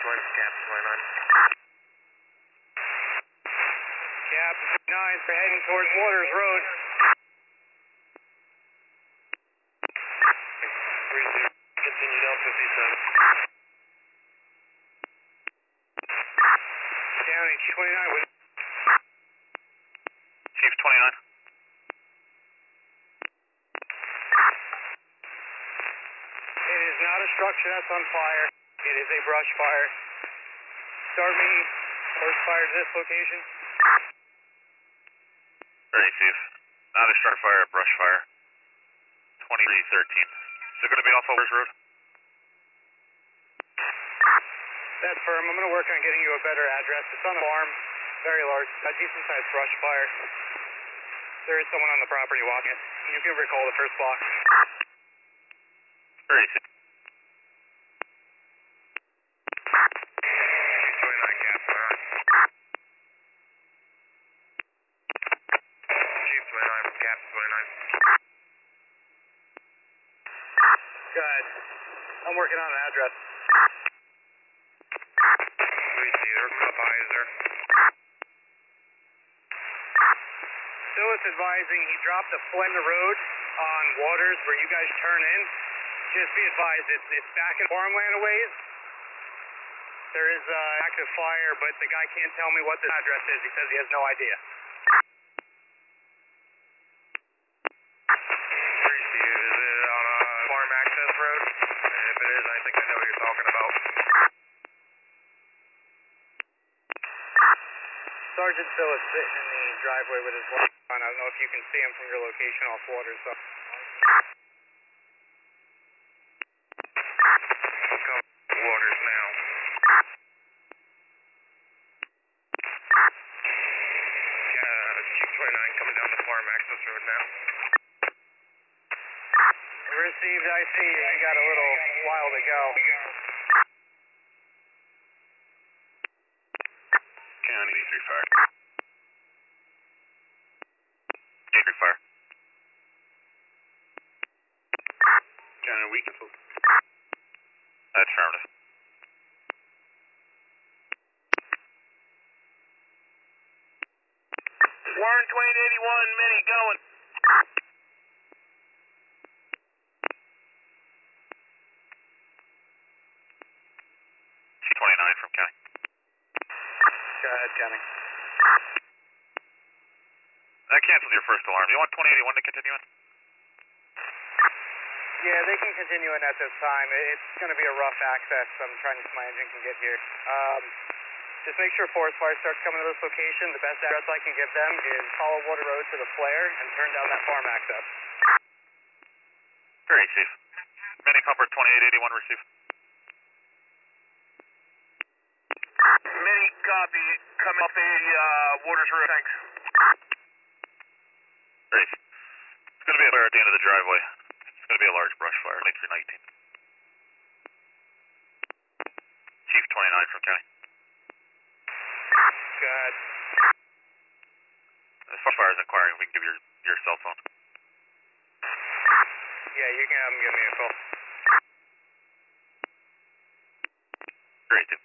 Cap 29. Cap 9, for heading towards Waters Road. 30, continue down 57. County 29 with Chief 29. It is not a structure that's on fire. It is a brush fire. Start me first fire to this location. Very Chief. Not a start fire, a brush fire. 2313. Is it going to be off Waters Road? That's firm. I'm going to work on getting you a better address. It's on a farm, very large, a decent sized brush fire. There is someone on the property walking. You can recall the first block. Very Chief. 29 Cap 29. Chief 29 from Cap 29. Good. I'm working on an address. 3-0, up Iser. Phyllis advising he dropped a flame in the road on Waters where you guys turn in. Just be advised, it's back in farmland a ways. There is active fire, but the guy can't tell me what the address is. He says he has no idea. 3-0, is it on a farm access road? If it is, I think I know what you're talking about. Sergeant Phillips sitting in the driveway with his light on. I don't know if you can see him from your location off Waters. So. Waters now. Chief 29 coming down the farm access road now. Received, I see you. You got a little while to go. County 3 fire. 3 fire. County weak. That's affirmative. Warren 2881, Mini going. Chief 29 from County. Go ahead, County. That canceled your first alarm. You want 2081 to continue in? Yeah, they can continue in at this time. It's going to be a rough access. I'm trying to see if my engine can get here. Just make sure forest fire starts coming to this location. The best address I can give them is follow Water Road to the flare and turn down that farm access. Very Chief. Mini pumper 2881 receive. Mini copy. Coming off the Waters Road. Thanks. Very Chief. It's going to be a fire at the end of the driveway. It's going to be a large brush fire, 2319. Chief 29 from County. Good. If fire is inquiring, we can give your cell phone. Yeah, you can have them give me a call. Great.